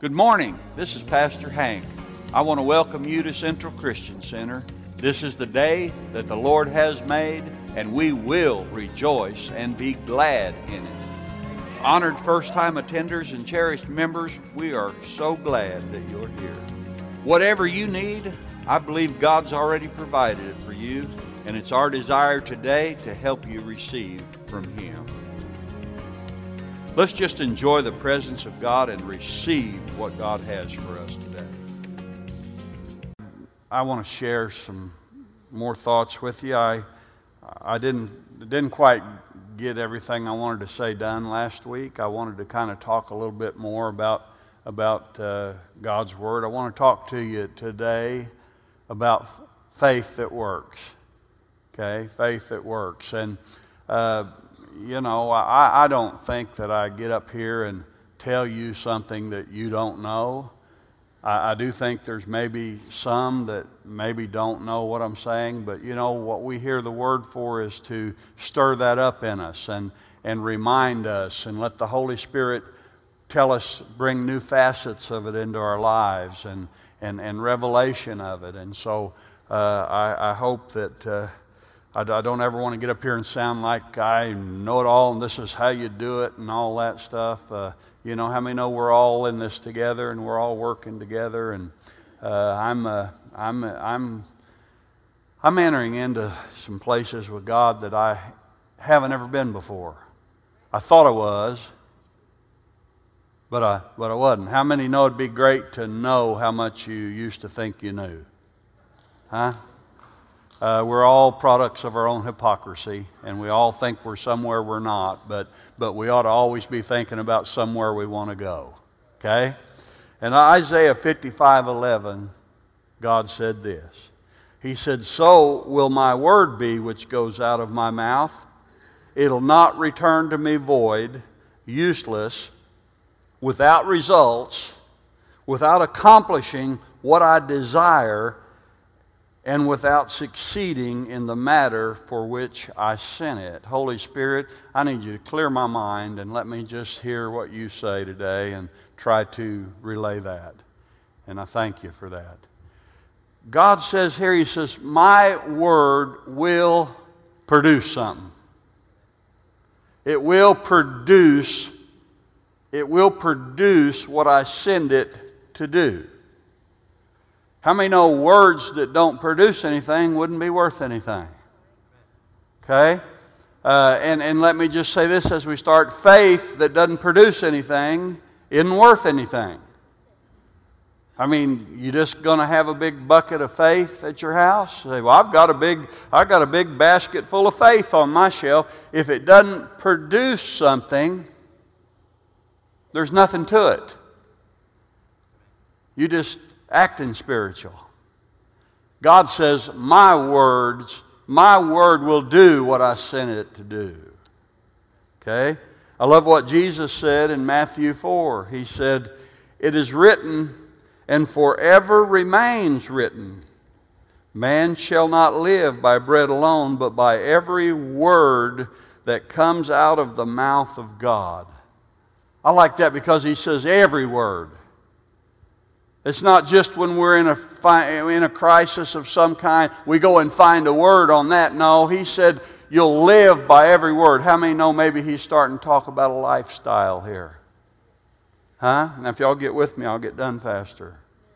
Good morning. This is Pastor Hank. I want to welcome you to Central Christian Center. This is the day that the Lord has made, and we will rejoice and be glad in it. Honored first-time attenders and cherished members, we are so glad that you're here. Whatever you need, I believe God's already provided it for you, and it's our desire today to help you receive from Him. Let's just enjoy the presence of God and receive what God has for us today. I want to share some more thoughts with you. I didn't quite get everything I wanted to say done last week. I wanted to kind of talk a little bit more about God's Word. I want to talk to you today about faith that works. Okay, faith that works. And I don't think that I get up here and tell you something that you don't know. I do think there's maybe some that maybe don't know what I'm saying, but what we hear the Word for is to stir that up in us and remind us and let the Holy Spirit tell us, bring new facets of it into our lives and revelation of it. And so I hope that I don't ever want to get up here and sound like I know it all and this is how you do it and all that stuff. How many know we're all in this together and we're all working together? And I'm entering into some places with God that I haven't ever been before. I thought I was, but I wasn't. How many know it'd be great to know how much you used to think you knew? Huh? We're all products of our own hypocrisy, and we all think we're somewhere we're not, but we ought to always be thinking about somewhere we want to go, okay? In Isaiah 55:11, God said this. He said, "So will my word be which goes out of my mouth. It'll not return to me void, useless, without results, without accomplishing what I desire, and without succeeding in the matter for which I sent it." Holy Spirit, I need you to clear my mind and let me just hear what you say today and try to relay that. And I thank you for that. God says here, He says, my word will produce something. It will produce what I send it to do. How many know words that don't produce anything wouldn't be worth anything? Okay? And let me just say this as we start. Faith that doesn't produce anything isn't worth anything. I mean, you just going to have a big bucket of faith at your house? Say, well, I've got a big basket full of faith on my shelf. If it doesn't produce something, there's nothing to it. You just acting spiritual. God says, my word will do what I sent it to do. Okay? I love what Jesus said in Matthew 4. He said, "It is written, and forever remains written, man shall not live by bread alone, but by every word that comes out of the mouth of God." I like that because He says every word. It's not just when we're in a crisis of some kind, we go and find a word on that. No, He said you'll live by every word. How many know maybe He's starting to talk about a lifestyle here? Huh? Now if y'all get with me, I'll get done faster.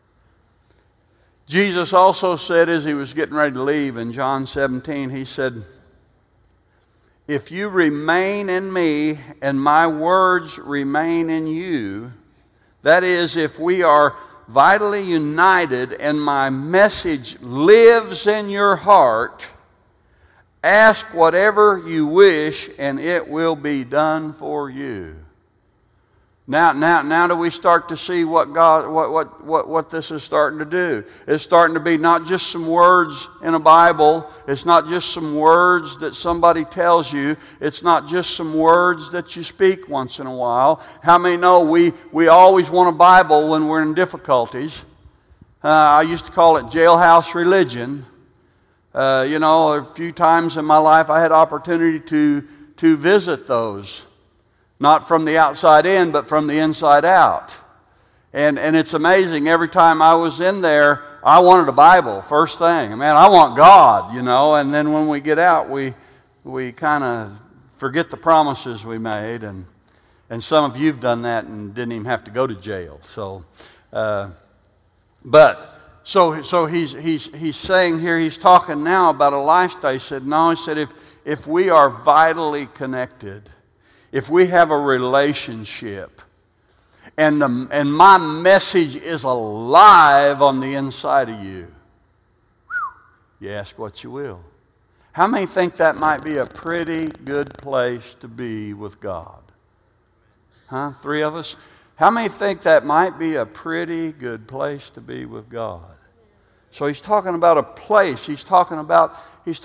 Jesus also said as He was getting ready to leave in John 17, He said, "If you remain in me and my words remain in you," that is, if we are vitally united and my message lives in your heart, ask whatever you wish and it will be done for you. Now do we start to see what this is starting to do? It's starting to be not just some words in a Bible. It's not just some words that somebody tells you. It's not just some words that you speak once in a while. How many know we always want a Bible when we're in difficulties? I used to call it jailhouse religion. A few times in my life I had opportunity to visit those. Not from the outside in, but from the inside out. And it's amazing, every time I was in there, I wanted a Bible, first thing. Man, I want God, you know. And then when we get out, we kind of forget the promises we made. And some of you have done that and didn't even have to go to jail. So, So he's saying here, he's talking now about a lifestyle. He said, no, he said, if we are vitally connected, if we have a relationship, and my message is alive on the inside of you, you ask what you will. How many think that might be a pretty good place to be with God? Huh? 3 of us? How many think that might be a pretty good place to be with God? So he's talking about a place. He's talking about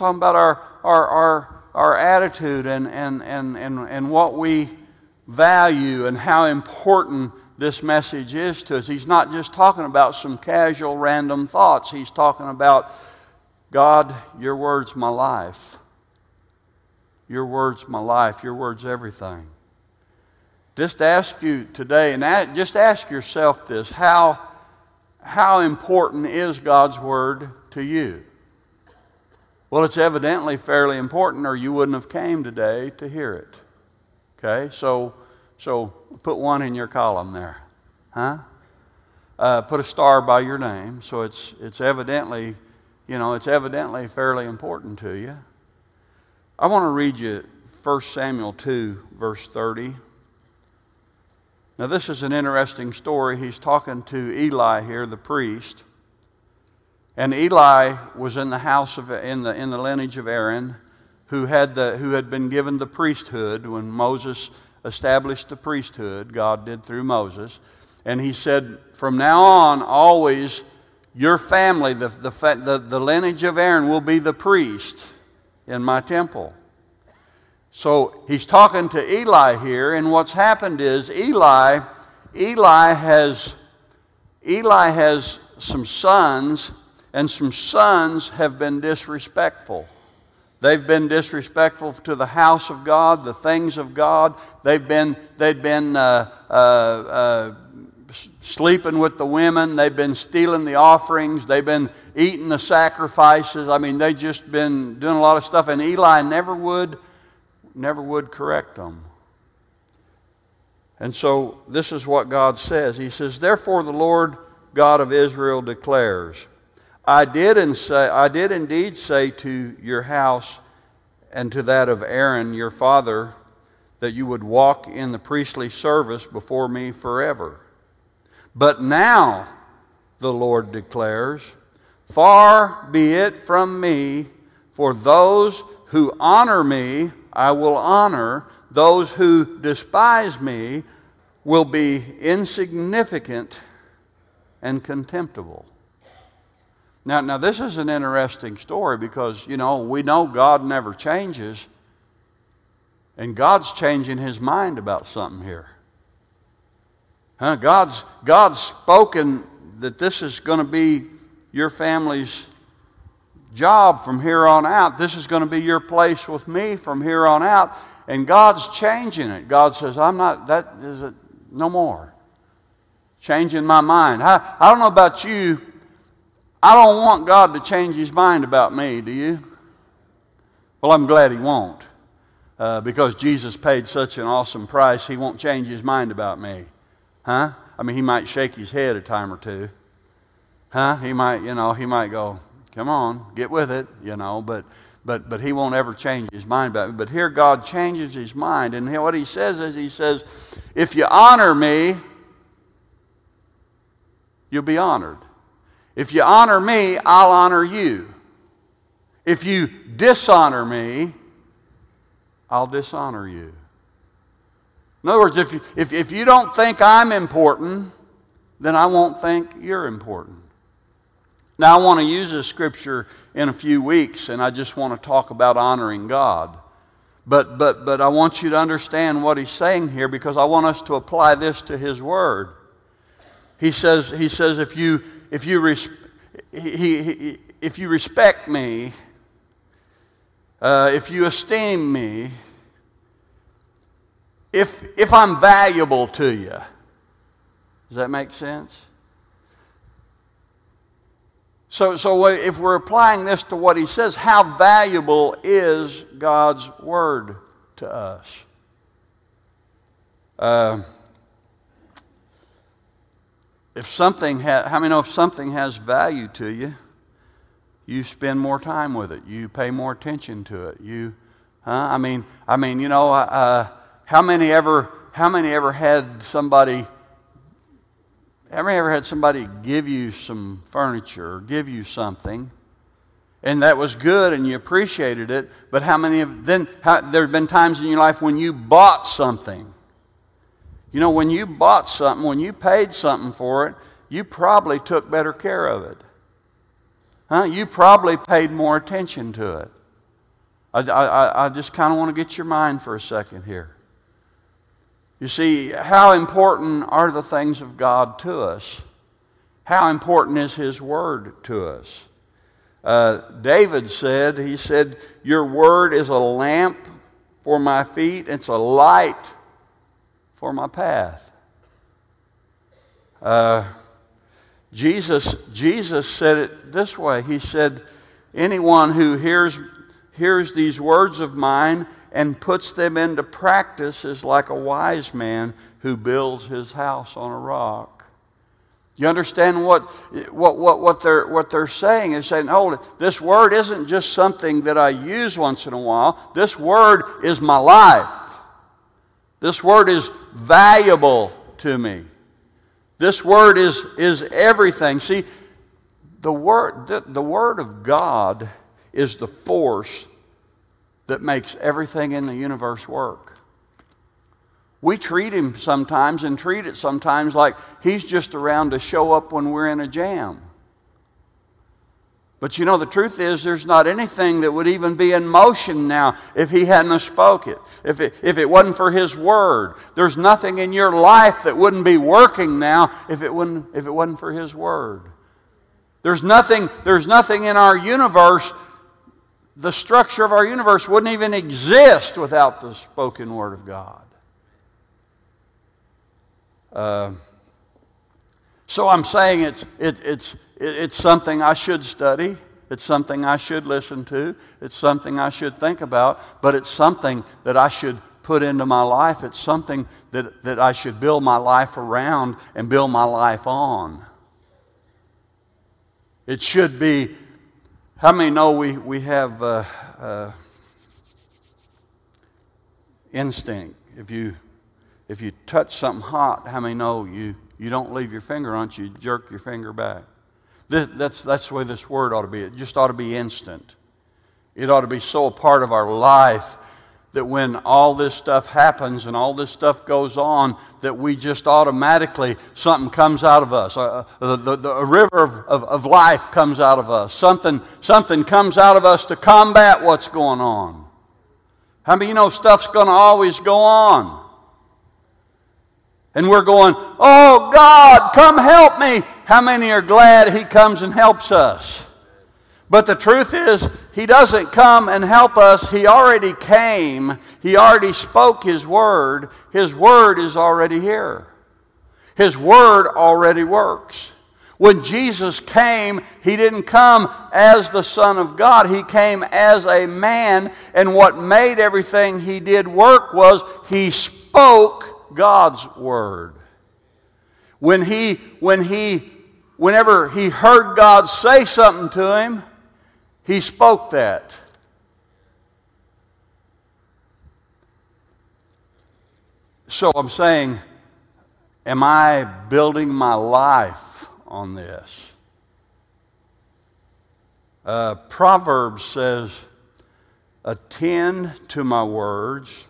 our attitude and what we value and how important this message is to us. He's not just talking about some casual, random thoughts. He's talking about, God, your word's my life. Your word's my life. Your word's everything. Just ask you today, and just ask yourself this, how important is God's word to you? Well, it's evidently fairly important, or you wouldn't have came today to hear it. Okay, so put 1 in your column there, huh? Put a star by your name, so it's evidently, it's evidently fairly important to you. I want to read you 1 Samuel 2, verse 30. Now, this is an interesting story. He's talking to Eli here, the priest. And Eli was in the house in the lineage of Aaron, who had been given the priesthood when Moses established the priesthood. God did through Moses. And he said, from now on, always your family, the lineage of Aaron, will be the priest in my temple. So he's talking to Eli here, and what's happened is Eli has some sons, and some sons have been disrespectful. They've been disrespectful to the house of God, the things of God. They've been sleeping with the women. They've been stealing the offerings. They've been eating the sacrifices. I mean, they've just been doing a lot of stuff, and Eli never would correct them. And so this is what God says. He says, therefore the Lord God of Israel declares, I did indeed say to your house and to that of Aaron your father that you would walk in the priestly service before me forever. But now, the Lord declares, far be it from me, for those who honor me I will honor, those who despise me will be insignificant and contemptible. Now this is an interesting story because, we know God never changes, and God's changing His mind about something here. God's spoken that this is going to be your family's job from here on out. This is going to be your place with me from here on out. And God's changing it. God says, no more. Changing my mind. I don't know about you. I don't want God to change His mind about me, do you? Well, I'm glad He won't. Because Jesus paid such an awesome price, He won't change His mind about me. Huh? I mean, He might shake His head a time or two. Huh? He might go, come on, get with it, but He won't ever change His mind about me. But here God changes His mind, and what He says is, He says, if you honor me, you'll be honored. If you honor me, I'll honor you. If you dishonor me, I'll dishonor you. In other words, if you don't think I'm important, then I won't think you're important. Now, I want to use this scripture in a few weeks, and I just want to talk about honoring God. But I want you to understand what He's saying here, because I want us to apply this to His Word. He says if you respect me, if you esteem me, if I'm valuable to you. Does that make sense? So if we're applying this to what he says, how valuable is God's word to us? How many know if something has value to you, you spend more time with it, you pay more attention to it. How many ever had somebody give you some furniture or give you something, and that was good and you appreciated it, but there have been times in your life when you bought something. When you bought something, when you paid something for it, you probably took better care of it. You probably paid more attention to it. I just kind of want to get your mind for a second here. You see, how important are the things of God to us? How important is His Word to us? David said, your Word is a lamp for my feet, it's a light for my path. Jesus said it this way. He said, anyone who hears these words of mine and puts them into practice is like a wise man who builds his house on a rock. You understand what they're saying? Is saying, hold it, this word isn't just something that I use once in a while. This word is my life. This word is valuable to me. This word is everything. See, the word of God is the force that makes everything in the universe work. We treat Him sometimes and treat it sometimes like He's just around to show up when we're in a jam. But the truth is there's not anything that would even be in motion now if He hadn't have spoke it. If it wasn't for His Word. There's nothing in your life that wouldn't be working now if it wasn't for His Word. There's nothing in our universe. The structure of our universe wouldn't even exist without the spoken Word of God. So I'm saying it's something I should study. It's something I should listen to. It's something I should think about. But it's something that I should put into my life. It's something that I should build my life around and build my life on. It should be. How many know we have instinct? If you touch something hot, how many know you don't leave your finger on it, you jerk your finger back? That's the way this word ought to be. It just ought to be instant. It ought to be so a part of our life that when all this stuff happens and all this stuff goes on, that we just automatically, something comes out of us. A river of life comes out of us. Something comes out of us to combat what's going on. How many stuff's going to always go on? And we're going, oh God, come help me. How many are glad He comes and helps us? But the truth is, He doesn't come and help us. He already came. He already spoke His Word. His Word is already here. His Word already works. When Jesus came, He didn't come as the Son of God. He came as a man, and what made everything He did work was He spoke God's Word. Whenever He heard God say something to Him, He spoke that. So I'm saying, am I building my life on this? Proverbs says, attend to my words,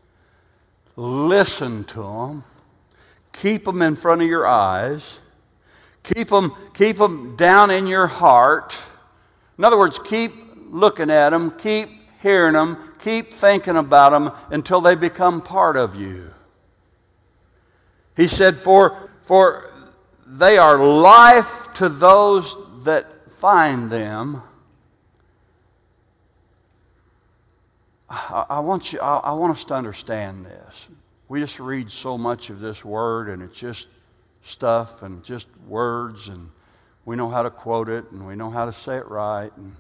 listen to them, keep them in front of your eyes, keep them down in your heart. In other words, keep looking at them, keep hearing them, keep thinking about them until they become part of you. He said, for they are life to those that find them. I want us to understand this. We just read so much of this word and it's just stuff and just words, and we know how to quote it and we know how to say it right. And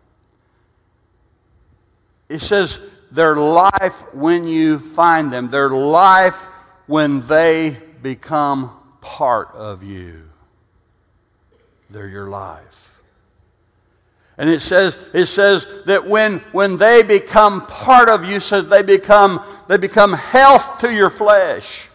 it says their life when you find them, their life when they become part of you. They're your life. And it says that when they become part of you, says they become health to your flesh.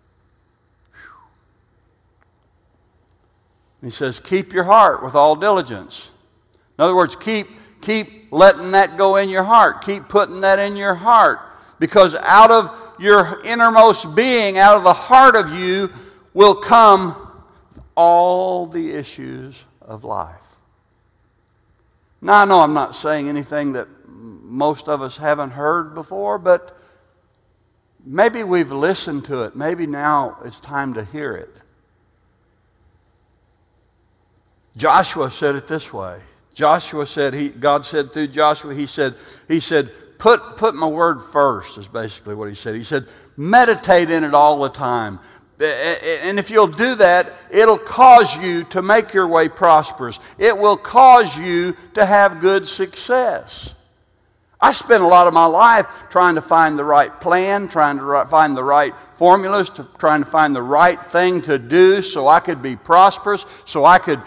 He says, keep your heart with all diligence. In other words, keep letting that go in your heart. Keep putting that in your heart. Because out of your innermost being, out of the heart of you, will come all the issues of life. Now, I know I'm not saying anything that most of us haven't heard before, but maybe we've listened to it. Maybe now it's time to hear it. Joshua said it this way. Joshua said, God said through Joshua, he said, put my word first, is basically what he said. He said, meditate in it all the time. And if you'll do that, it'll cause you to make your way prosperous. It will cause you to have good success. I spent a lot of my life trying to find the right plan, trying to find the right formulas, trying to find the right thing to do so I could be prosperous, so I could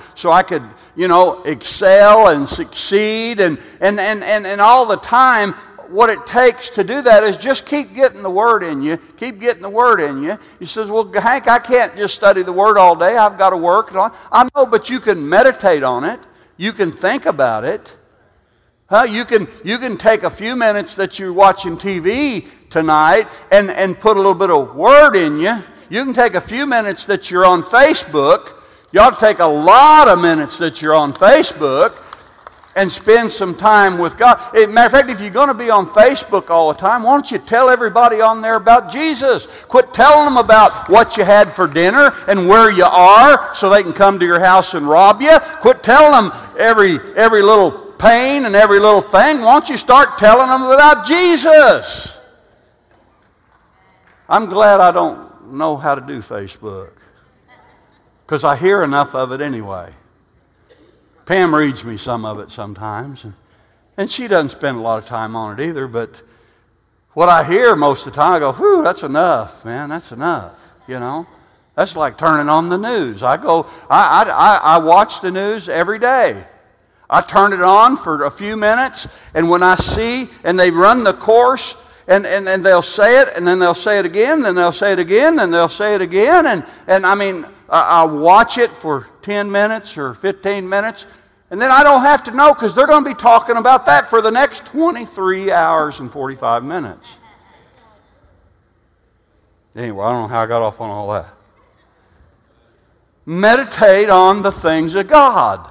excel and succeed, and all the time. What it takes to do that is just keep getting the Word in you. Keep getting the Word in you. He says, well, Hank, I can't just study the Word all day. I've got to work. I know, but you can meditate on it. You can think about it. You can take a few minutes that you're watching TV tonight and put a little bit of Word in you. You can take a few minutes that you're on Facebook. You ought to take a lot of minutes that you're on Facebook and spend some time with God. As a matter of fact, if you're going to be on Facebook all the time, why don't you tell everybody on there about Jesus? Quit telling them about what you had for dinner and where you are so they can come to your house and rob you. Quit telling them every little pain and every little thing. Why don't you start telling them about Jesus? I'm glad I don't know how to do Facebook, because I hear enough of it anyway. Pam reads me some of it sometimes, and she doesn't spend a lot of time on it either, but what I hear most of the time, I go, whew, that's enough, man, that's enough, That's like turning on the news. I watch the news every day. I turn it on for a few minutes, and when I see, and they run the course, and they'll say it, and then they'll say it again, then they'll say it again, then they'll say it again, and I mean, I watch it for 10 minutes or 15 minutes, and then I don't have to know, because they're going to be talking about that for the next 23 hours and 45 minutes. Anyway, I don't know how I got off on all that. Meditate on the things of God.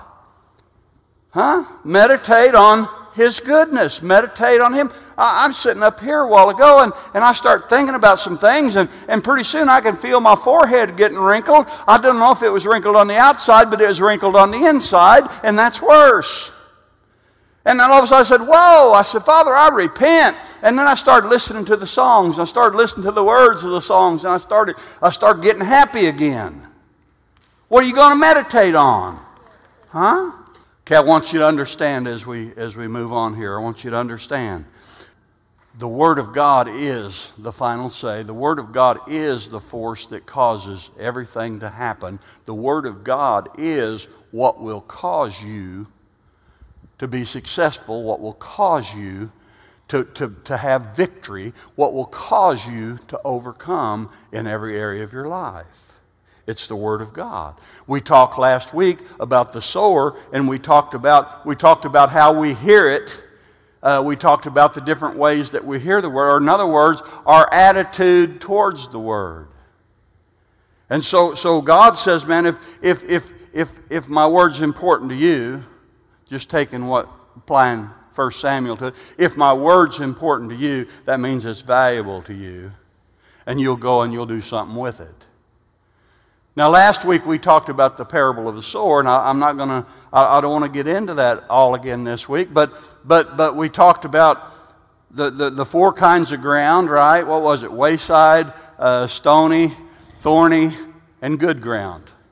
Meditate on His goodness. Meditate on Him. I'm sitting up here a while ago, and I start thinking about some things, and pretty soon I can feel my forehead getting wrinkled. I don't know if it was wrinkled on the outside, but it was wrinkled on the inside, and that's worse. And then all of a sudden I said, whoa, I said, Father, I repent. And then I started listening to the songs. I started listening to the words of the songs, and I started getting happy again. What are you going to meditate on? Okay, I want you to understand as we move on here. I want you to understand. The Word of God is the final say. The Word of God is the force that causes everything to happen. The Word of God is what will cause you to be successful, what will cause you to have victory, what will cause you to overcome in every area of your life. It's the Word of God. We talked last week about the sower, and we talked about how we hear it. We talked about the different ways that we hear the Word, or in other words, our attitude towards the Word. And so God says, man, if my word's important to you, just applying 1 Samuel to it, if my word's important to you, that means it's valuable to you, and you'll go and you'll do something with it. Now, last week we talked about the parable of the sower, and I don't want to get into that all again this week, but we talked about the four kinds of ground, right? What was it? Wayside, stony, thorny, and good ground.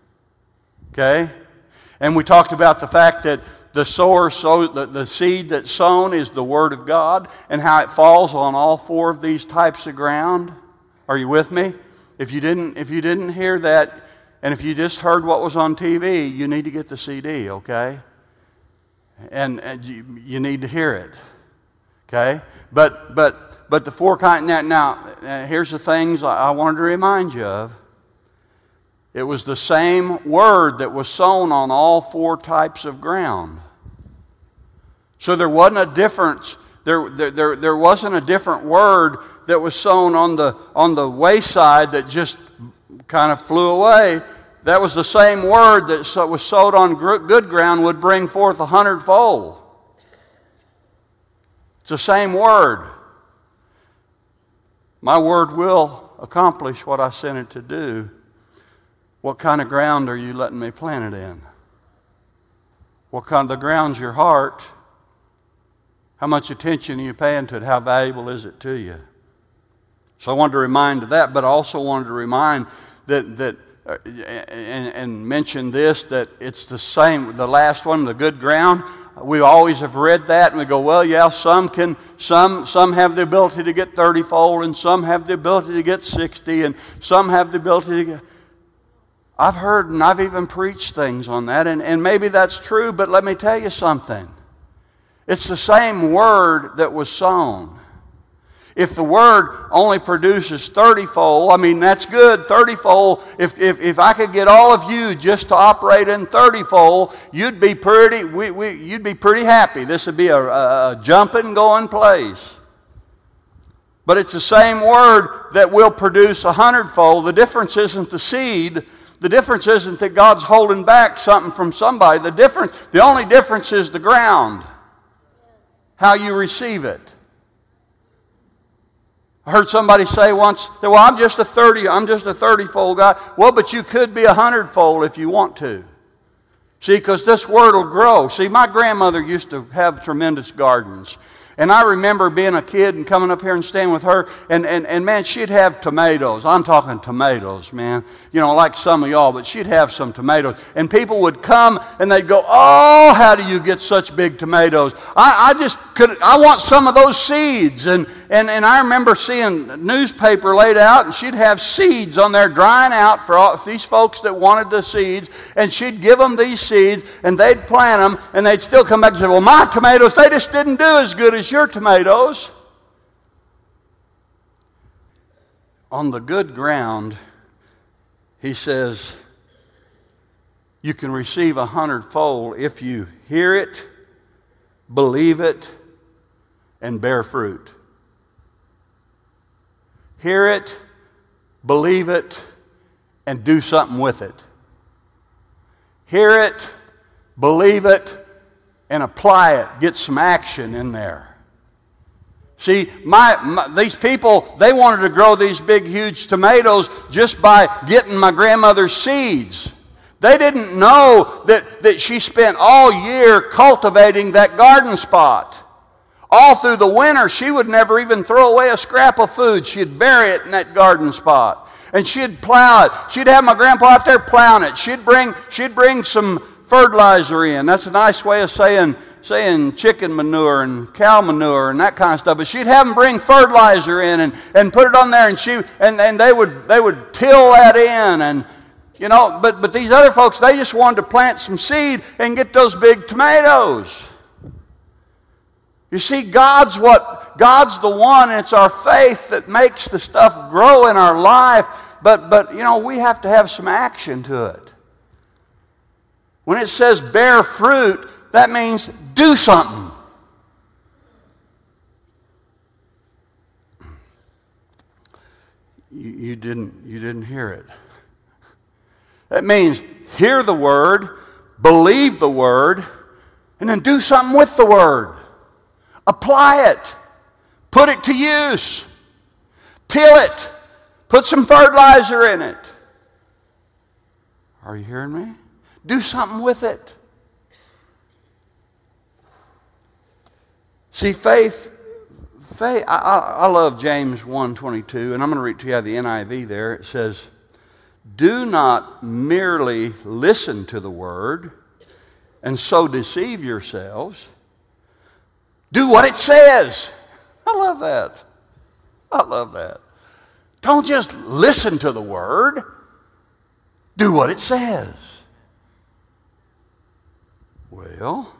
Okay? And we talked about the fact that the seed that's sown is the Word of God, and how it falls on all four of these types of ground. Are you with me? If you didn't hear that, and if you just heard what was on TV, you need to get the CD, okay? And you need to hear it, okay? But the four kinds. Now, here's the things I wanted to remind you of. It was the same word that was sown on all four types of ground. So there wasn't a difference. There wasn't a different word that was sown on the wayside that just kind of flew away. That was the same word that was sowed on good ground would bring forth 100-fold. It's the same word. My word will accomplish what I sent it to do. What kind of ground are you letting me plant it in? What kind of the ground's your heart? How much attention are you paying to it? How valuable is it to you? So I wanted to remind of that, but I also wanted to remind and mention this, that it's the same, the last one, the good ground. We always have read that and we go, well, yeah, some have the ability to get 30-fold, and some have the ability to get 60, and some have the ability to get... I've heard and I've even preached things on that, and maybe that's true, but let me tell you something. It's the same word that was sown. If the word only produces 30-fold, I mean, that's good, 30-fold. If I could get all of you just to operate in 30-fold, you'd be pretty happy. This would be a jumping, going place. But it's the same word that will produce 100-fold. The difference isn't the seed. The difference isn't that God's holding back something from somebody. The only difference is the ground, how you receive it. I heard somebody say once, well, I'm just a 30-fold guy. Well, but you could be 100-fold if you want to. See, because this word will grow. See, my grandmother used to have tremendous gardens. And I remember being a kid and coming up here and staying with her, and man, she'd have tomatoes. I'm talking tomatoes, man. You know, like some of y'all, but she'd have some tomatoes. And people would come and they'd go, oh, how do you get such big tomatoes? I want some of those seeds. And I remember seeing a newspaper laid out, and she'd have seeds on there drying out for all these folks that wanted the seeds, and she'd give them these seeds, and they'd plant them, and they'd still come back and say, well, my tomatoes, they just didn't do as good as your tomatoes. On the good ground, he says, you can receive 100-fold if you hear it, believe it, and bear fruit. Hear it, believe it, and do something with it. Hear it, believe it, and apply it. Get some action in there. See, these people, they wanted to grow these big, huge tomatoes just by getting my grandmother's seeds. They didn't know that she spent all year cultivating that garden spot. All through the winter, she would never even throw away a scrap of food. She'd bury it in that garden spot. And she'd plow it. She'd have my grandpa out there plowing it. She'd bring some fertilizer in. That's a nice way of saying chicken manure and cow manure and that kind of stuff. But she'd have them bring fertilizer in and put it on there, and they would till that in, and you know. But these other folks, they just wanted to plant some seed and get those big tomatoes. You see, God's the one, and it's our faith that makes the stuff grow in our life. But you know, we have to have some action to it. When it says bear fruit, that means do something. You didn't hear it. That means hear the word, believe the word, and then do something with the word. Apply it. Put it to use. Till it. Put some fertilizer in it. Are you hearing me? Do something with it. See, faith, I love James 1:22, and I'm going to read to you out of the NIV there. It says, Do not merely listen to the word and so deceive yourselves. Do what it says. I love that. I love that. Don't just listen to the word. Do what it says. Well,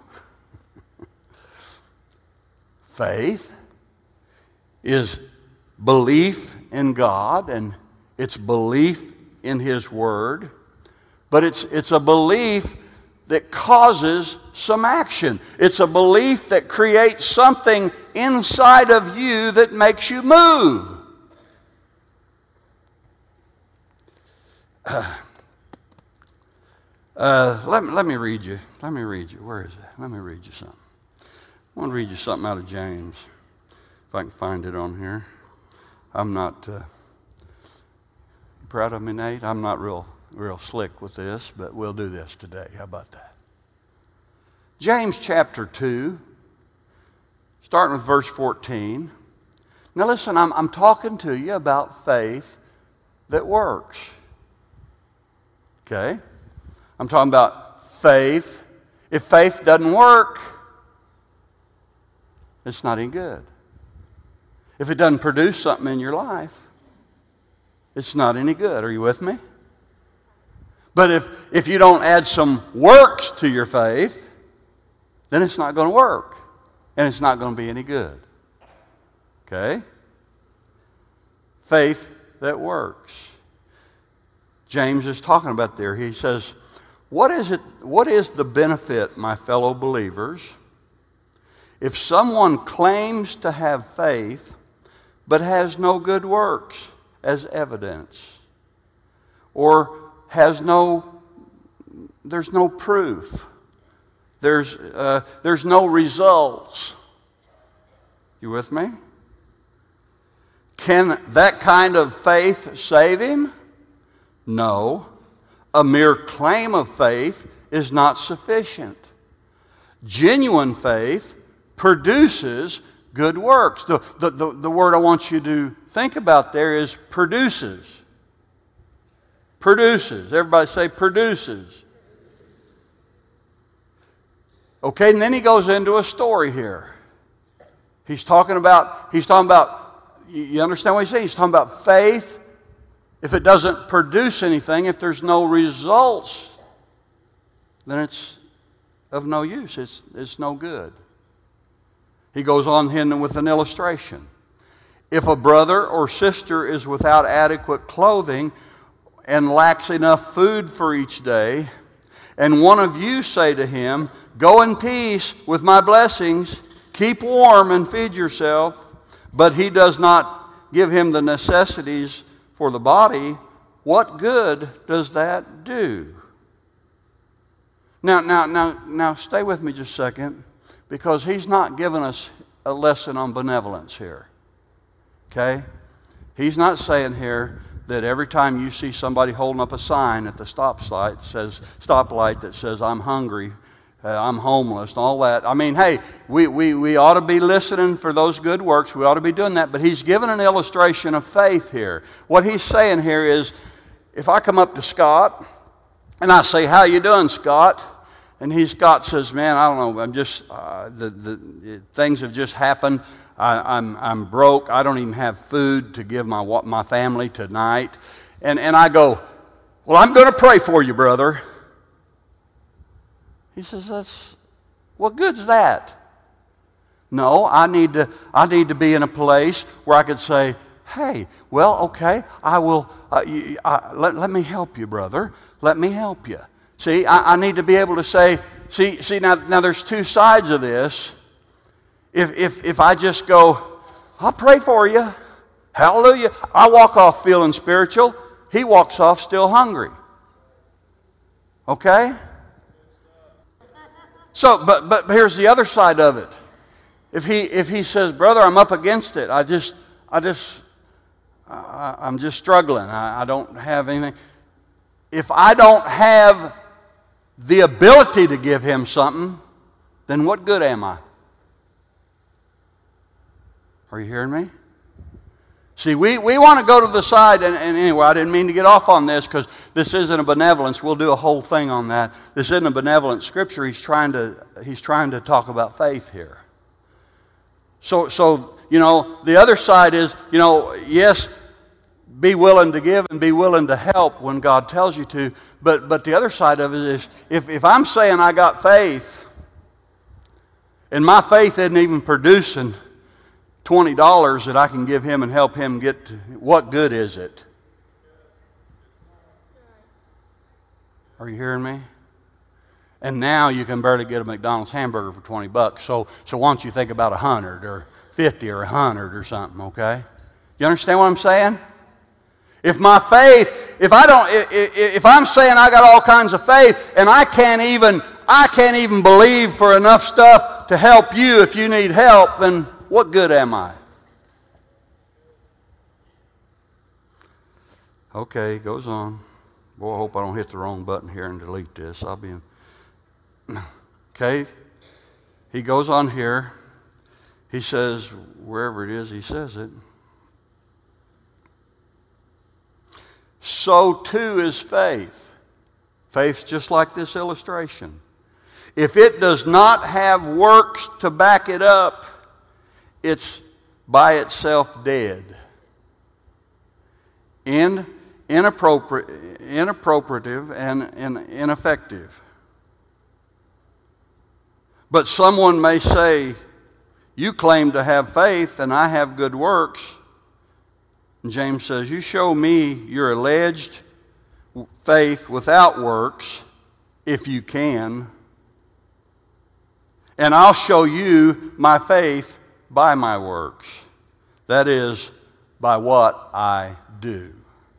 faith is belief in God, and it's belief in His Word, but it's a belief that causes some action. It's a belief that creates something inside of you that makes you move. Let me read you. Where is it? Let me read you something. I want to read you something out of James, if I can find it on here. I'm not proud of me, Nate. I'm not real slick with this, but we'll do this today. How about that? James chapter 2, starting with verse 14. Now listen, I'm talking to you about faith that works. Okay? I'm talking about faith. If faith doesn't work, it's not any good. If it doesn't produce something in your life, it's not any good. Are you with me? But if you don't add some works to your faith, then it's not going to work. And it's not going to be any good. Okay? Faith that works. James is talking about there. He says, what is the benefit, my fellow believers, if someone claims to have faith but has no good works as evidence, or there's no proof, there's no results? You with me? Can that kind of faith save him? No. A mere claim of faith is not sufficient. Genuine faith produces good works. The word I want you to think about there is produces. Produces. Everybody say produces. Okay, and then he goes into a story here. He's talking about, you understand what he's saying? He's talking about faith. If it doesn't produce anything, if there's no results, then it's of no use. It's no good. He goes on here with an illustration. If a brother or sister is without adequate clothing and lacks enough food for each day, and one of you say to him, "Go in peace with my blessings, keep warm and feed yourself," but he does not give him the necessities for the body, what good does that do? Now, stay with me just a second, because he's not giving us a lesson on benevolence here. Okay? He's not saying here that every time you see somebody holding up a sign at the stoplight that says, "I'm hungry, I'm homeless," and all that. I mean, hey, we ought to be listening for those good works. We ought to be doing that. But he's given an illustration of faith here. What he's saying here is, if I come up to Scott and I say, "How you doing, Scott?" And Scott says, "Man, I don't know. I'm just things have just happened. I'm broke. I don't even have food to give my family tonight." And I go, "Well, I'm going to pray for you, brother." He says, "What good's that?" No, I need to be in a place where I could say, "Hey, well, okay, I will. Let me help you, brother. Let me help you." See, I need to be able to say, see. Now there's two sides of this. If I just go, "I'll pray for you, hallelujah," I walk off feeling spiritual. He walks off still hungry. Okay. So, but here's the other side of it. If he says, "Brother, I'm up against it. I'm just struggling. I don't have anything." If I don't have the ability to give him something, then what good am I? Are you hearing me? See, we want to go to the side, and anyway, I didn't mean to get off on this because this isn't a benevolence. We'll do a whole thing on that. This isn't a benevolent scripture. He's trying to talk about faith here. So the other side is, yes, be willing to give and be willing to help when God tells you to. But the other side of it is, if I'm saying I got faith, and my faith isn't even producing $20 that I can give him and help him get to, what good is it? Are you hearing me? And now you can barely get a McDonald's hamburger for $20. So why don't you think about 100 or 50 or 100 or something, okay? You understand what I'm saying? If my faith, if I'm saying I got all kinds of faith and I can't even believe for enough stuff to help you if you need help, then what good am I? Okay, he goes on. Boy, I hope I don't hit the wrong button here and delete this. I'll be in. Okay, he goes on here. He says, wherever it is, he says it. So too is faith. Faith's just like this illustration. If it does not have works to back it up, it's by itself dead. Inappropriative and ineffective. But someone may say, you claim to have faith and I have good works. And James says, you show me your alleged faith without works, if you can, and I'll show you my faith by my works. That is, by what I do.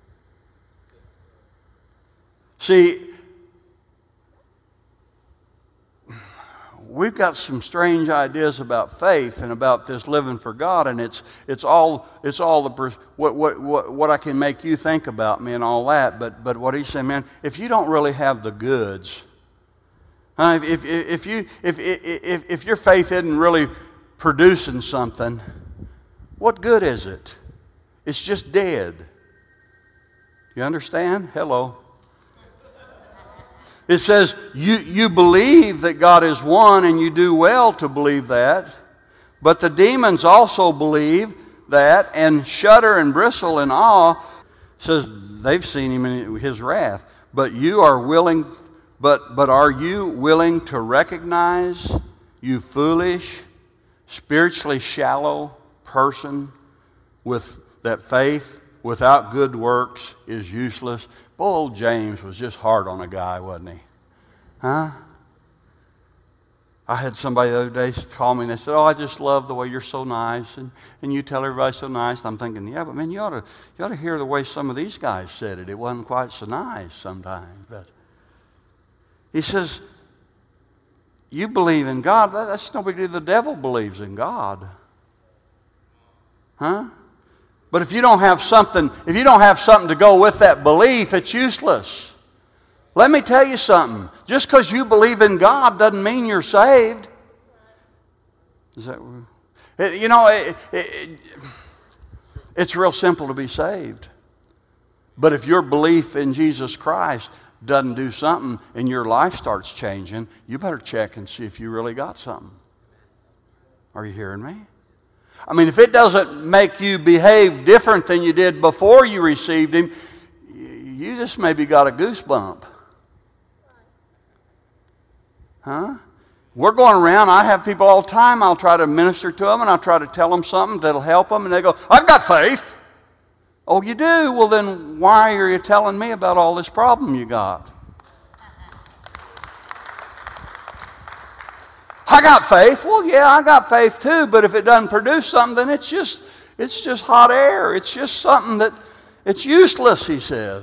See, we've got some strange ideas about faith and about this living for God, and it's all what I can make you think about me and all that. But what he's saying, man, if you don't really have the goods, if your faith isn't really producing something, what good is it? It's just dead. You understand? Hello. It says, you believe that God is one, and you do well to believe that. But the demons also believe that and shudder and bristle in awe. It says they've seen him in his wrath. But are you willing to recognize, you foolish, spiritually shallow person, with that faith without good works is useless? Boy, old James was just hard on a guy, wasn't he? Huh? I had somebody the other day call me and they said, oh, I just love the way you're so nice and you tell everybody so nice. And I'm thinking, yeah, but man, you ought to hear the way some of these guys said it. It wasn't quite so nice sometimes. But he says, you believe in God. That's nobody. The devil believes in God. Huh? But if you don't have something to go with that belief, it's useless. Let me tell you something. Just because you believe in God doesn't mean you're saved. Is that? It's real simple to be saved. But if your belief in Jesus Christ doesn't do something and your life starts changing, you better check and see if you really got something. Are you hearing me? I mean, if it doesn't make you behave different than you did before you received Him, you just maybe got a goosebump. Huh? We're going around, I have people all the time, I'll try to minister to them and I'll try to tell them something that'll help them, and they go, I've got faith. Oh, you do? Well, then why are you telling me about all this problem you got? I got faith. Well, yeah, I got faith too, but if it doesn't produce something, then it's just hot air. It's just something that, it's useless, he says.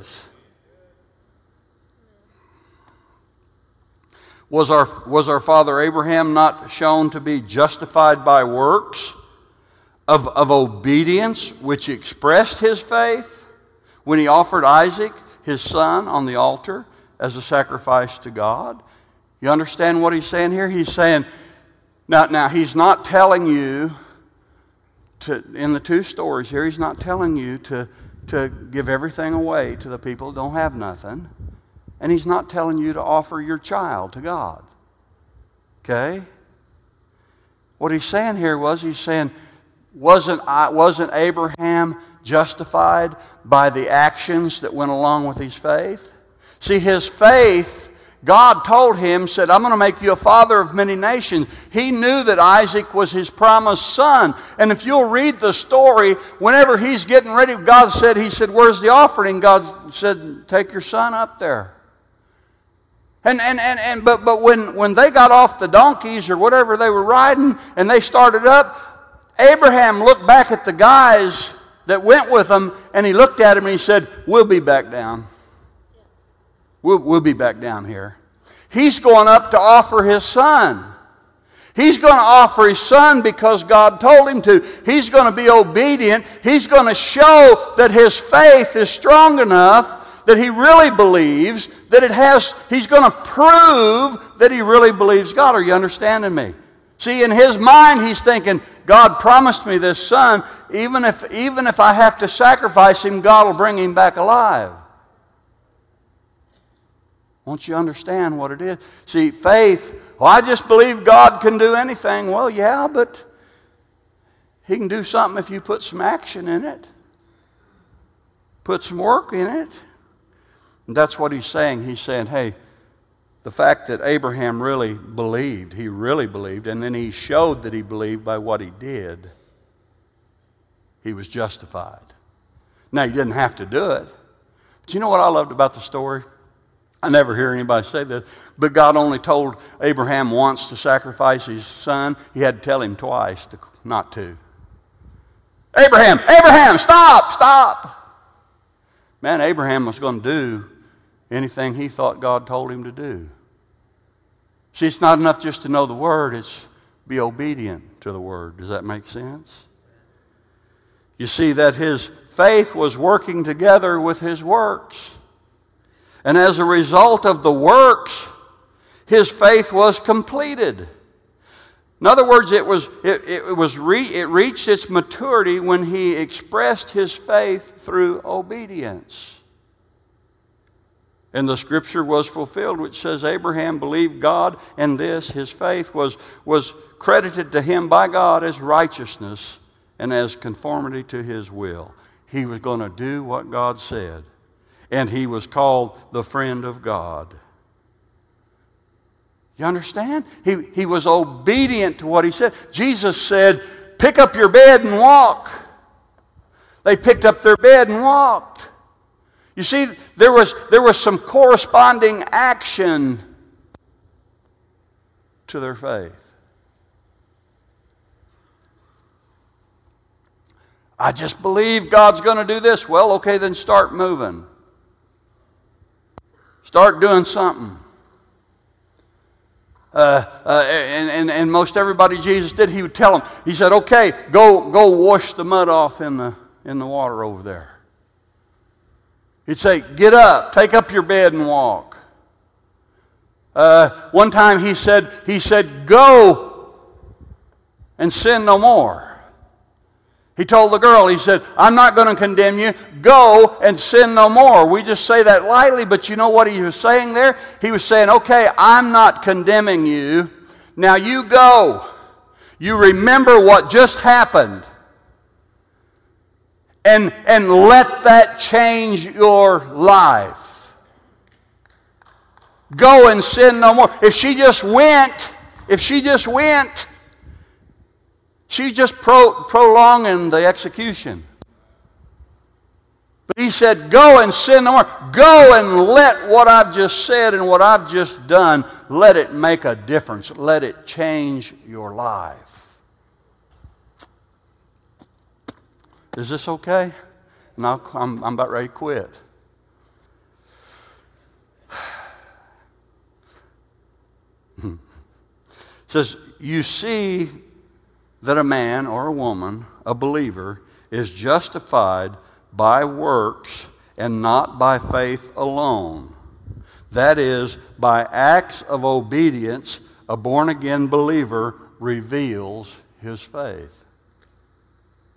Was our father Abraham not shown to be justified by works of obedience, which expressed his faith when he offered Isaac, his son, on the altar as a sacrifice to God? You understand what he's saying here? He's saying, now he's not telling you in the two stories here, he's not telling you to give everything away to the people who don't have nothing. And he's not telling you to offer your child to God. Okay? What he's saying here he's saying, wasn't Abraham justified by the actions that went along with his faith? See, his faith, God told him, said, I'm going to make you a father of many nations. He knew that Isaac was his promised son. And if you'll read the story, whenever he's getting ready, he said, where's the offering? God said, take your son up there. But when they got off the donkeys or whatever they were riding and they started up, Abraham looked back at the guys that went with them, and he looked at him and he said, we'll be back down. We'll be back down here. He's going up to offer his son. He's going to offer his son because God told him to. He's going to be obedient. He's going to show that his faith is strong enough that he really believes that he's going to prove that he really believes God. Are you understanding me? See, in his mind, he's thinking, God promised me this son. Even if I have to sacrifice him, God will bring him back alive. Won't you understand what it is? See, faith, I just believe God can do anything. Well, yeah, but he can do something if you put some action in it. Put some work in it. And that's what he's saying. He's saying, hey, the fact that Abraham really believed, and then he showed that he believed by what he did, he was justified. Now, he didn't have to do it. But you know what I loved about the story? I never hear anybody say this, but God only told Abraham once to sacrifice his son. He had to tell him twice not to. Abraham, stop! Man, Abraham was going to do anything he thought God told him to do. See, it's not enough just to know the Word, it's be obedient to the Word. Does that make sense? You see that his faith was working together with his works. And as a result of the works, his faith was completed. In other words, it reached its maturity when he expressed his faith through obedience. And the scripture was fulfilled, which says Abraham believed God, and this, his faith, was credited to him by God as righteousness and as conformity to his will. He was going to do what God said. And he was called the friend of God. You understand? He was obedient to what he said. Jesus said, pick up your bed and walk. They picked up their bed and walked. You see, there was some corresponding action to their faith. I just believe God's going to do this. Well, okay, then start moving. Start doing something. And most everybody Jesus did, he would tell them, he said, okay, go wash the mud off in the water over there. He'd say, get up, take up your bed and walk. One time he said, go and sin no more. He told the girl, he said, I'm not going to condemn you. Go and sin no more. We just say that lightly, but you know what he was saying there? He was saying, okay, I'm not condemning you. Now you go. You remember what just happened. And let that change your life. Go and sin no more. If she just went, she's just prolonging the execution. But he said, go and sin no more. Go and let what I've just said and what I've just done, let it make a difference. Let it change your life. Is this okay? No, I'm about ready to quit. It says, you see that a man or a woman, a believer, is justified by works and not by faith alone. That is, by acts of obedience, a born-again believer reveals his faith.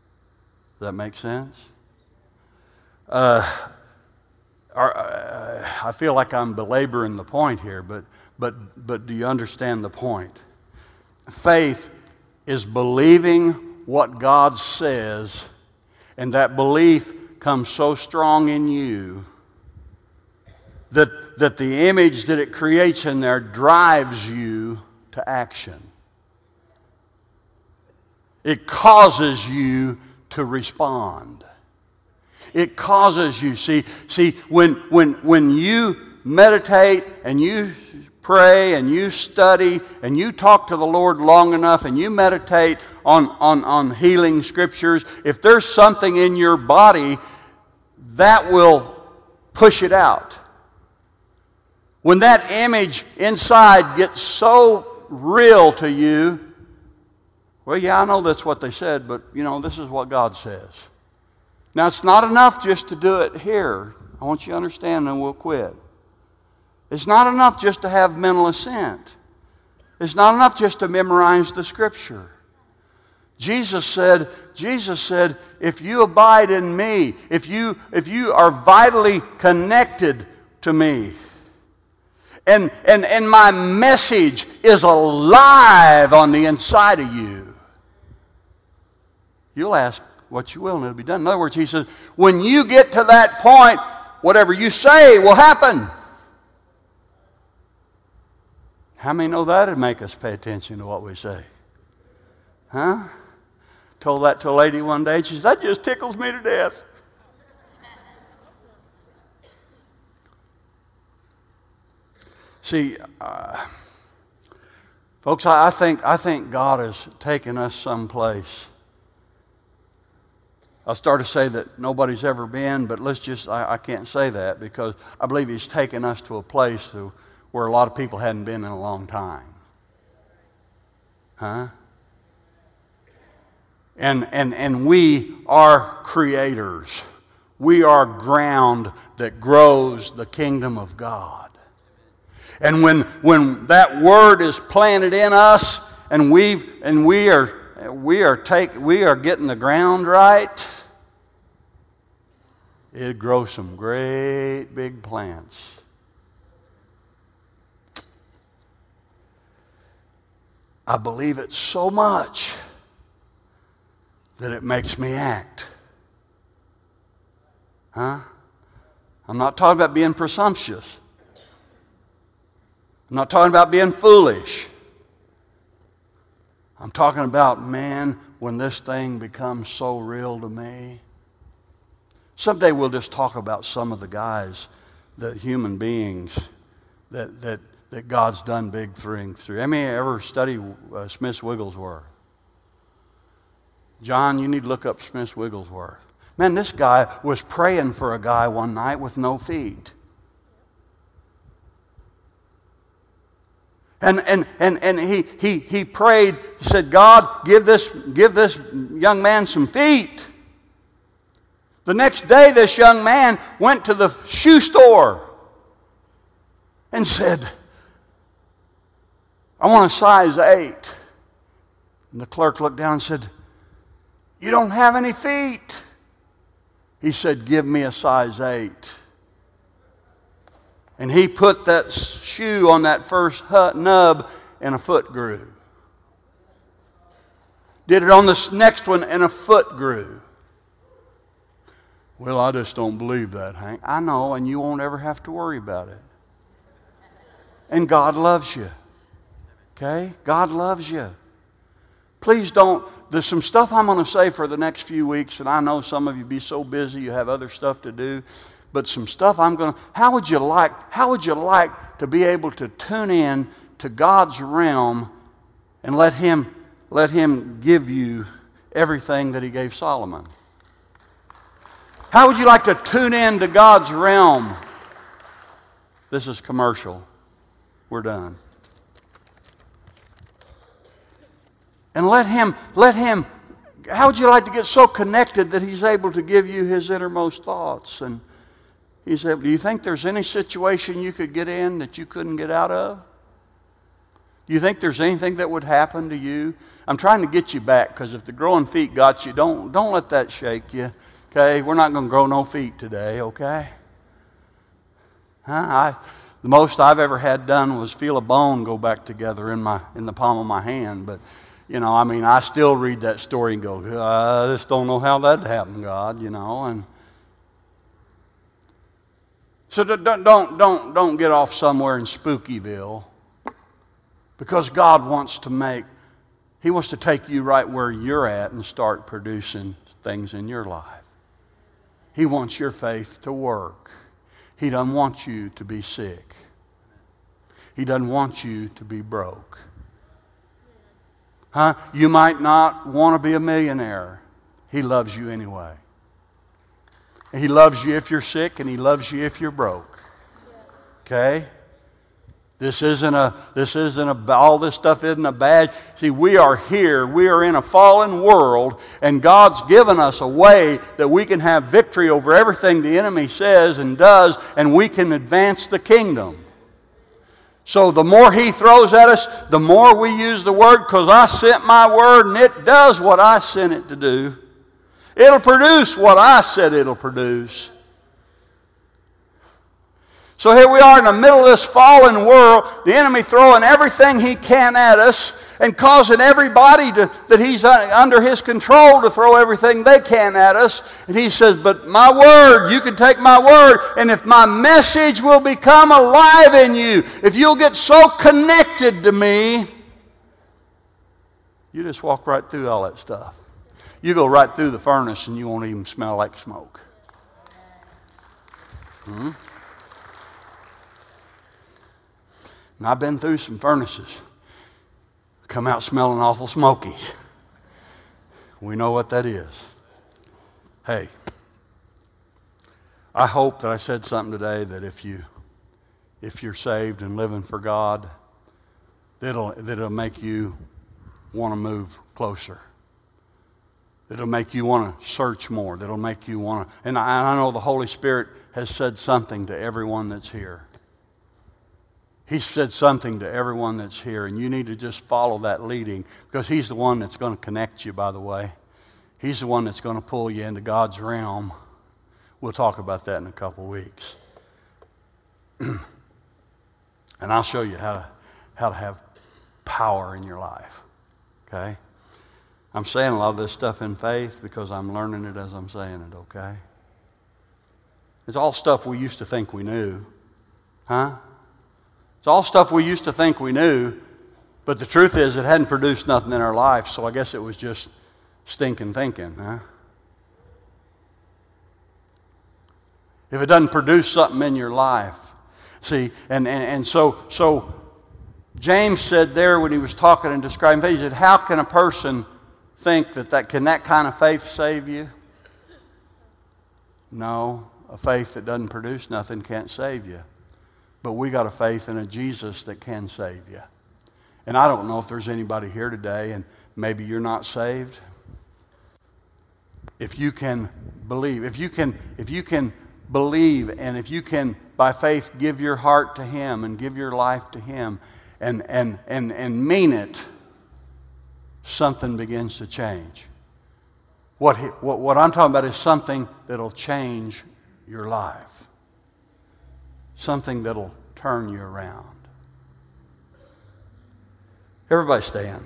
Does that make sense? I feel like I'm belaboring the point here, but do you understand the point? Faith is believing what God says, and that belief comes so strong in you that the image that it creates in there drives you to action. It causes you to respond. It causes you, see, when you meditate and you pray and you study and you talk to the Lord long enough and you meditate on healing scriptures, if there's something in your body, that will push it out. When that image inside gets so real to you, well, yeah, I know that's what they said, but, you know, this is what God says. Now, it's not enough just to do it here. I want you to understand, and we'll quit. It's not enough just to have mental assent. It's not enough just to memorize the Scripture. Jesus said, if you abide in me, if you are vitally connected to me, and my message is alive on the inside of you, you'll ask what you will and it'll be done. In other words, he says, when you get to that point, whatever you say will happen. How many know that would make us pay attention to what we say? Huh? Told that to a lady one day. She said, that just tickles me to death. See, folks, I think God has taken us someplace. I started to say that nobody's ever been, but I can't say that because I believe He's taken us to a place where a lot of people hadn't been in a long time. Huh? And we are creators. We are ground that grows the kingdom of God. And when that word is planted in us, and we are getting the ground right, it grows some great big plants. I believe it so much that it makes me act. Huh? I'm not talking about being presumptuous. I'm not talking about being foolish. I'm talking about, man, when this thing becomes so real to me. Someday we'll just talk about some of the guys, the human beings that God's done big things through. How many ever study Smith Wigglesworth? John, you need to look up Smith Wigglesworth. Man, this guy was praying for a guy one night with no feet. And he prayed, he said, God, give this young man some feet. The next day, this young man went to the shoe store and said, I want a size 8. And the clerk looked down and said, you don't have any feet. He said, give me a size 8. And he put that shoe on that first nub and a foot grew. Did it on this next one and a foot grew. Well, I just don't believe that, Hank. I know, and you won't ever have to worry about it. And God loves you. Okay? God loves you. Please don't. There's some stuff I'm going to say for the next few weeks, and I know some of you be so busy you have other stuff to do. But some stuff I'm going to. How would you like to be able to tune in to God's realm and let Him give you everything that He gave Solomon? How would you like to tune in to God's realm? This is commercial. We're done. And let him, how would you like to get so connected that He's able to give you His innermost thoughts? And He's able, do you think there's any situation you could get in that you couldn't get out of? Do you think there's anything that would happen to you? I'm trying to get you back, because if the growing feet got you, don't let that shake you. Okay? We're not going to grow no feet today, okay? The most I've ever had done was feel a bone go back together in the palm of my hand. But, I still read that story and go, I just don't know how that happened, God, And so don't get off somewhere in Spookyville, because God wants to take you right where you're at and start producing things in your life. He wants your faith to work. He doesn't want you to be sick. He doesn't want you to be broke. You might not want to be a millionaire. He loves you anyway. He loves you if you're sick, and He loves you if you're broke. Okay? This isn't all this stuff isn't a bad. See, we are here. We are in a fallen world, and God's given us a way that we can have victory over everything the enemy says and does, and we can advance the kingdom. So the more He throws at us, the more we use the Word, because I sent my Word, and it does what I sent it to do. It'll produce what I said it'll produce. So here we are in the middle of this fallen world, the enemy throwing everything he can at us and causing everybody that he's under his control to throw everything they can at us. And he says, but my word, you can take my word, and if my message will become alive in you, if you'll get so connected to me, you just walk right through all that stuff. You go right through the furnace and you won't even smell like smoke. And I've been through some furnaces. Come out smelling awful smoky. We know what that is. Hey, I hope that I said something today that if you're saved and living for God, that'll make you want to move closer. That'll make you want to search more. That'll make you want to. And I know the Holy Spirit has said something to everyone that's here. He's said something to everyone that's here, and you need to just follow that leading, because He's the one that's going to connect you, by the way. He's the one that's going to pull you into God's realm. We'll talk about that in a couple weeks. And I'll show you how to have power in your life. Okay? I'm saying a lot of this stuff in faith because I'm learning it as I'm saying it, okay? It's all stuff we used to think we knew. It's all stuff we used to think we knew, but the truth is it hadn't produced nothing in our life, so I guess it was just stinking thinking, If it doesn't produce something in your life. See, and so James said there when he was talking and describing faith, he said, how can a person think that kind of faith save you? No, a faith that doesn't produce nothing can't save you. But we got a faith in a Jesus that can save you. And I don't know if there's anybody here today, and maybe you're not saved. If you can believe, if you can believe, and if you can by faith give your heart to Him and give your life to Him and mean it, something begins to change. What I'm talking about is something that'll change your life. Something that'll turn you around. Everybody stand.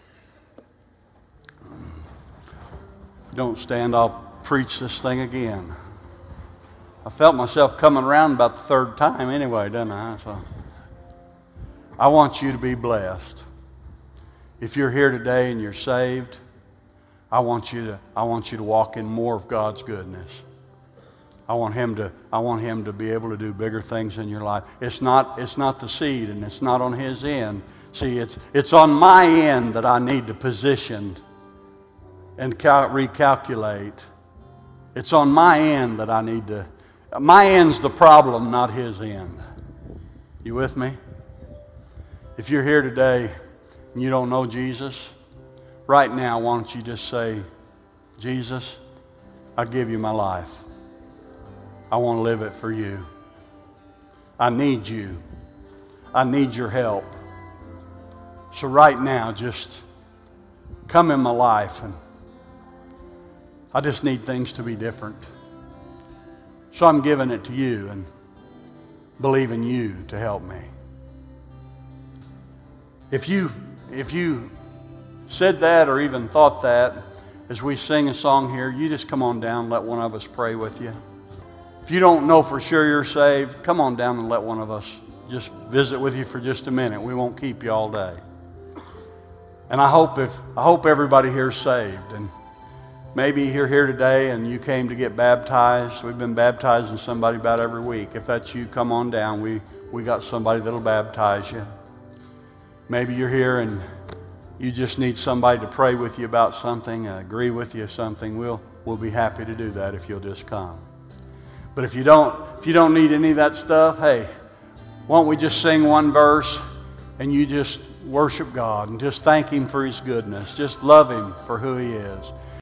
If you don't stand, I'll preach this thing again. I felt myself coming around about the third time anyway, didn't I? So I want you to be blessed. If you're here today and you're saved, I want you to walk in more of God's goodness. I want him to be able to do bigger things in your life. It's not the seed, and it's not on his end. See, it's on my end that I need to position and recalculate. It's on my end that I need to. My end's the problem, not his end. You with me? If you're here today and you don't know Jesus, right now, why don't you just say, Jesus, I give you my life. I want to live it for you. I need you. I need your help. So right now, just come in my life, and I just need things to be different. So I'm giving it to you and believing you to help me. If you said that or even thought that, as we sing a song here, you just come on down and let one of us pray with you. If you don't know for sure you're saved, come on down and let one of us just visit with you for just a minute. We won't keep you all day. And I hope everybody here is saved. And maybe you're here today and you came to get baptized. We've been baptizing somebody about every week. If that's you, come on down. We got somebody that'll baptize you. Maybe you're here and you just need somebody to pray with you about something, agree with you something. We'll be happy to do that if you'll just come. But if you don't need any of that stuff, hey, why don't we just sing one verse and you just worship God and just thank Him for His goodness. Just love Him for who He is.